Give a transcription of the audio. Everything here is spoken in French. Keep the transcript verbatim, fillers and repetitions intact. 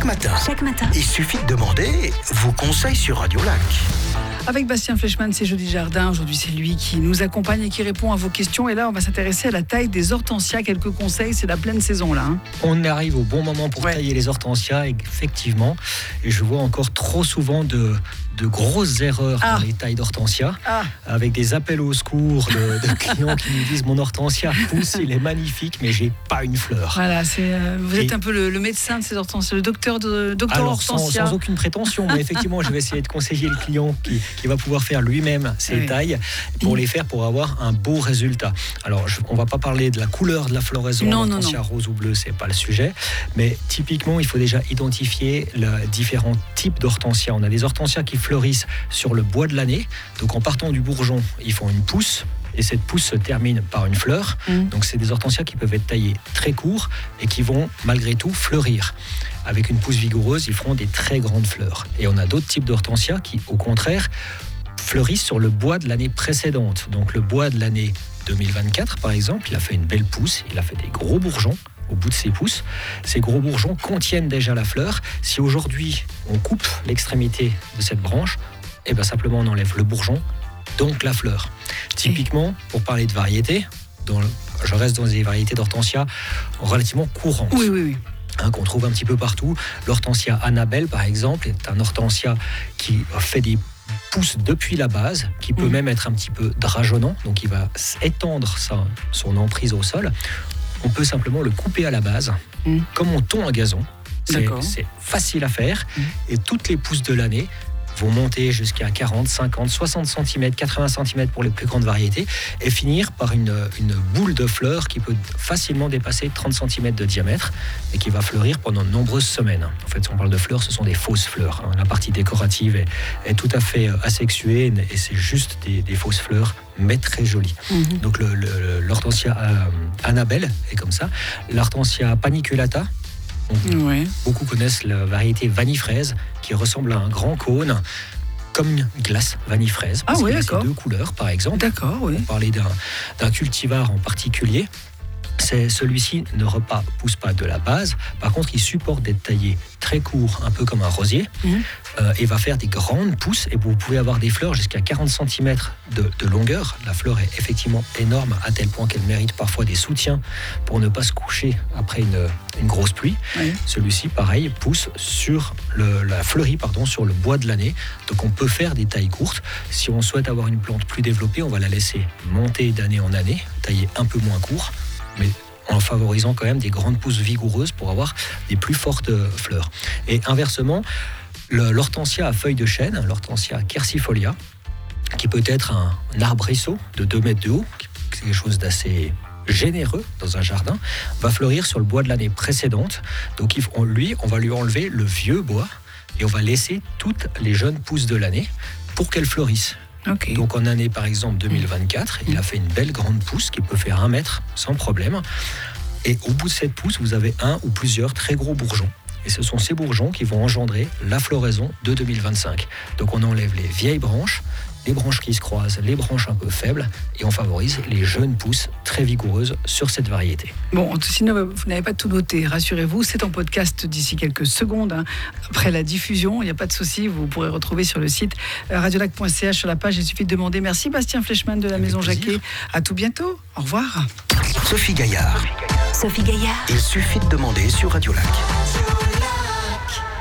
Chaque matin, Chaque matin. il suffit de demander vos conseils sur Radio Lac. Avec Bastien Fleischmann, c'est Jeudi Jardin. Aujourd'hui, c'est lui qui nous accompagne et qui répond à vos questions. Et là, on va s'intéresser à la taille des hortensias. Quelques conseils, c'est la pleine saison là. Hein. On arrive au bon moment pour Ouais. tailler les hortensias, effectivement. Et je vois encore trop souvent de, de grosses erreurs Ah. dans les tailles d'hortensias, Ah, avec des appels au secours de, de clients qui nous disent « Mon hortensia pousse, il est magnifique, mais j'ai pas une fleur ». voilà, c'est, euh, vous êtes Et- un peu le, le médecin de ces hortensias, le docteur de docteur Alors, sans, hortensia. sans aucune prétention, mais effectivement, je vais essayer de conseiller le client qui, qui va pouvoir faire lui-même ses Oui. tailles pour les faire pour avoir un beau résultat. Alors, je, on va pas parler de la couleur de la floraison, Non, non, hortensia non. rose ou bleu, c'est pas le sujet, mais typiquement, il faut déjà identifier les différents types d'hortensias. On a des hortensias qui fleurissent sur le bois de l'année, donc en partant du bourgeon, ils font une pousse. Et cette pousse se termine par une fleur. Mm. Donc, c'est des hortensias qui peuvent être taillées très courts et qui vont, malgré tout, fleurir. Avec une pousse vigoureuse, ils feront des très grandes fleurs. Et on a d'autres types d'hortensias qui, au contraire, fleurissent sur le bois de l'année précédente. Donc, le bois de l'année deux mille vingt-quatre, par exemple, il a fait une belle pousse, il a fait des gros bourgeons au bout de ses pousses. Ces gros bourgeons contiennent déjà la fleur. Si aujourd'hui, on coupe l'extrémité de cette branche, et bien simplement on enlève le bourgeon, donc la fleur. Typiquement, pour parler de variétés, dans le- je reste dans des variétés d'hortensia relativement courantes, Oui, oui, oui. hein, qu'on trouve un petit peu partout. L'hortensia Annabelle, par exemple, est un hortensia qui fait des pousses depuis la base, qui peut Mhm. même être un petit peu drageonnant, donc il va étendre sa, son emprise au sol. On peut simplement le couper à la base, Mhm. comme on tond un gazon. C'est, D'accord. c'est facile à faire, Mhm. et toutes les pousses de l'année vont monter jusqu'à quarante, cinquante, soixante centimètres, quatre-vingts centimètres pour les plus grandes variétés, et finir par une, une boule de fleurs qui peut facilement dépasser trente centimètres de diamètre et qui va fleurir pendant de nombreuses semaines. En fait, si on parle de fleurs, ce sont des fausses fleurs. hein. La partie décorative est, est tout à fait euh, asexuée et c'est juste des, des fausses fleurs, mais très jolies. Mhm. Donc le- le- l'hortensia euh, Annabelle est comme ça. L'hortensia paniculata, on- Ouais. beaucoup connaissent la variété vanille-fraise qui ressemble à un grand cône, comme une glace vanille-fraise. Ah parce oui, qu'il a d'accord. ces deux couleurs, par exemple. D'accord, oui. On parlait d'un, d'un cultivar en particulier. C'est, celui-ci ne repousse pas de la base. Par contre, il supporte d'être taillé très court, un peu comme un rosier, Mhm. euh, et va faire des grandes pousses. Et vous pouvez avoir des fleurs jusqu'à quarante centimètres de, de longueur. La fleur est effectivement énorme, à tel point qu'elle mérite parfois des soutiens pour ne pas se coucher après une, une grosse pluie. Oui. Celui-ci, pareil, pousse sur le, la fleurie pardon, sur le bois de l'année. Donc on peut faire des tailles courtes. Si on souhaite avoir une plante plus développée, on va la laisser monter d'année en année, tailler un peu moins court, mais en favorisant quand même des grandes pousses vigoureuses pour avoir des plus fortes euh, fleurs. Et inversement, le- l'hortensia à feuilles de chêne, l'hortensia quercifolia, qui peut être un, un arbrisseau de deux mètres de haut, c'est quelque chose d'assez généreux dans un jardin, va fleurir sur le bois de l'année précédente. Donc il faut- on, lui, on va lui enlever le vieux bois et on va laisser toutes les jeunes pousses de l'année pour qu'elles fleurissent. Ok. Donc en année par exemple deux mille vingt-quatre, il a fait une belle grande pousse qui peut faire un mètre sans problème. Et au bout de cette pousse, vous avez un ou plusieurs très gros bourgeons. Et ce sont ces bourgeons qui vont engendrer la floraison de deux mille vingt-cinq. Donc on enlève les vieilles branches, les branches qui se croisent, les branches un peu faibles, et on favorise les jeunes pousses très vigoureuses sur cette variété. Bon, sinon, vous n'avez pas tout noté. Rassurez-vous, c'est en podcast d'ici quelques secondes. hein. Après la diffusion, il n'y a pas de souci. Vous pourrez retrouver sur le site euh, radiolac point c h sur la page. Il suffit de demander. Merci Bastien Fleischmann de la Avec Maison plaisir. Jacquet. À tout bientôt. Au revoir. Sophie Gaillard, Sophie Gaillard. il suffit de demander sur Radio Lac.